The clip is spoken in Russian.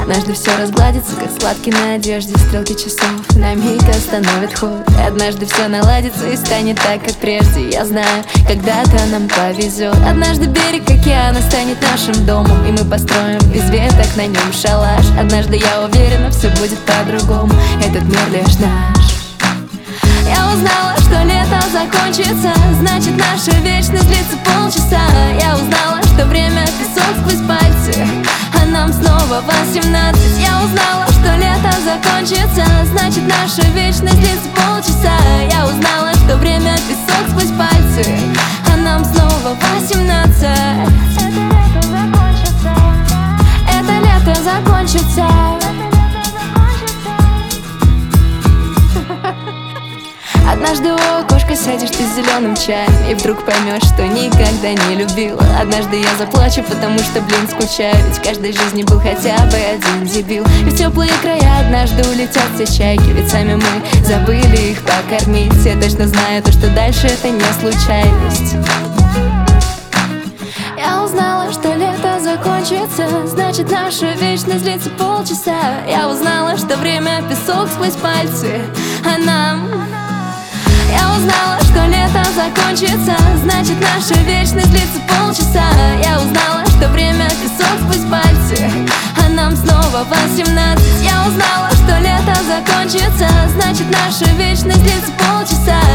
Однажды все разгладится, как сладкий на одежде. Стрелки часов на миг остановят ход. Однажды все наладится и станет так, как прежде. Я знаю, когда-то нам повезет. Однажды берег океана станет нашим домом, и мы построим из веток на нем шалаш. Однажды, я уверена, все будет по-другому. Этот мир лишь наш. Я узнала, что лето закончится, значит, наша вечность длится полчаса. Я узнала, что время песок сквозь пальцы, а нам снова 18. Я узнала, что лето закончится, значит, наша вечность длится полчаса. Я узнала, что время песок сквозь пальцы, а нам снова 18. Это лето закончится. Однажды у окошка сядешь ты с зеленым чаем, и вдруг поймешь, что никогда не любила. Однажды я заплачу, потому что, скучаю. Ведь в каждой жизни был хотя бы один дебил. И в теплые края однажды улетят все чайки, ведь сами мы забыли их покормить. Я точно знаю то, что дальше это не случайность. Я узнала, что лето закончится, значит, наша вечность длится полчаса. Я узнала, что время песок сквозь пальцы, а нам... Я узнала, что лето закончится, значит, наша вечность длится полчаса. Я узнала, что время песок сквозь пальцы, а нам снова 18. Я узнала, что лето закончится, значит, наша вечность длится полчаса.